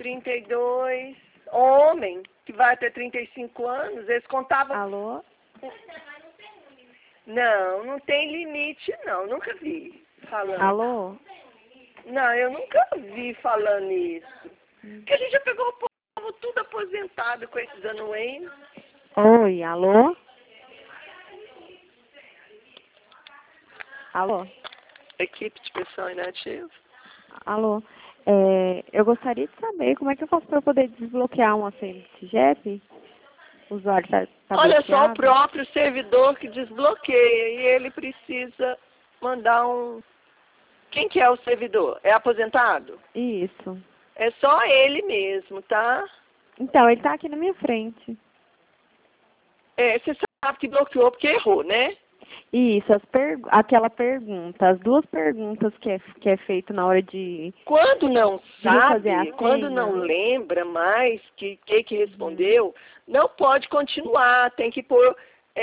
32, homem, que vai até 35 anos, eles contavam... Alô? Não, não tem limite não, nunca vi falando. Alô? Não, eu nunca vi falando isso. Porque a gente já pegou o povo tudo aposentado com esses anuentes. Oi, alô? Alô? Equipe de pessoal inativa. Alô? Eu gostaria de saber como é que eu faço para eu poder desbloquear uma senha de CIGEP? O usuário tá Olha só, o bloqueado? próprio servidor que desbloqueia e ele precisa mandar um... Quem que é o servidor? É aposentado? Isso. É só ele mesmo, tá? Então, ele tá aqui na minha frente. Você sabe que bloqueou porque errou, né? Isso, aquela pergunta, as duas perguntas que é feito na hora de Quando não refazer a sabe, quando não senha. lembra mais que respondeu, não pode continuar, tem que pôr,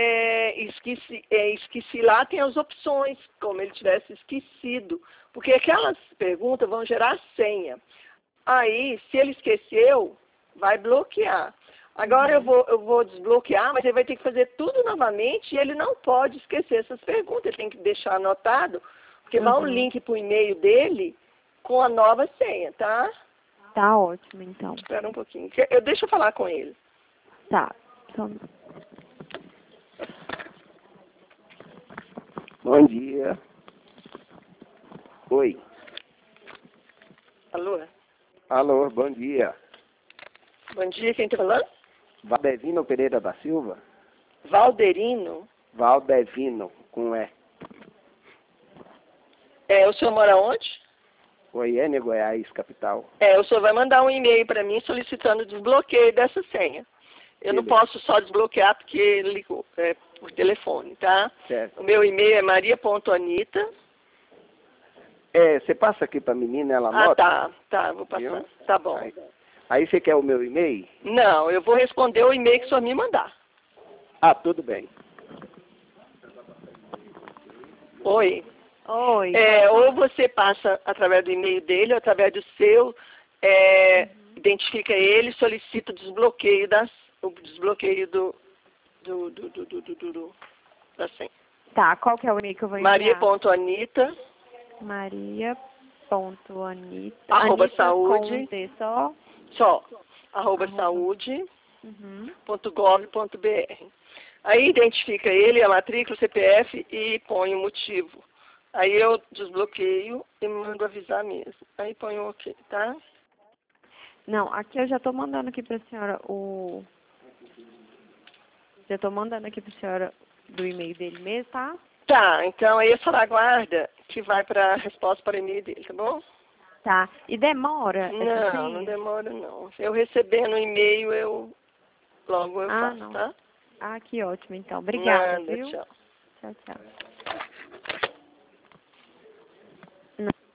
esqueci lá, tem as opções, como ele tivesse esquecido, porque aquelas perguntas vão gerar senha. Aí, se ele esqueceu, vai bloquear. Agora eu vou desbloquear, mas ele vai ter que fazer tudo novamente e ele não pode esquecer essas perguntas, ele tem que deixar anotado, porque vai um link para o e-mail dele com a nova senha, tá? Tá ótimo, então. Espera um pouquinho. Deixa eu falar com ele. Tá. Bom dia. Oi. Alô? Alô, bom dia. Bom dia, quem está falando? Valdevino Pereira da Silva? Valderino? Valdevino, com E. O senhor mora onde? Goiânia, Goiás, capital. O senhor vai mandar um e-mail para mim solicitando o desbloqueio dessa senha. Eu não posso só desbloquear porque ele ligou por telefone, tá? Certo. O meu e-mail é maria.anita. Você passa aqui pra menina, ela anota? Tá, vou passar. Viu? Tá bom. Aí você quer o meu e-mail? Não, eu vou responder o e-mail que o senhor me mandar. Ah, tudo bem. Oi. Oi. Ou você passa através do e-mail dele, ou através do seu, identifica ele, solicita o desbloqueio da senha. Tá, qual que é o e-mail que eu vou enviar? Maria.anita Maria.anita @ Anita saúde com T só. @ saúde.gov.br. Uhum. Aí identifica ele, a matrícula, o CPF e põe o motivo. Aí eu desbloqueio e mando avisar mesmo. Aí põe o OK, tá? Não, aqui eu já tô mandando aqui pra senhora Já tô mandando aqui pra senhora do e-mail dele mesmo, tá? Tá, então aí a senhora aguarda que vai para a resposta para o e-mail dele, tá bom? Tá. E demora essa senha? Não demora não. Eu recebendo o e-mail, logo eu faço, não. tá? Ah, que ótimo, então. Obrigada, Nada, viu? tchau. Tchau, tchau.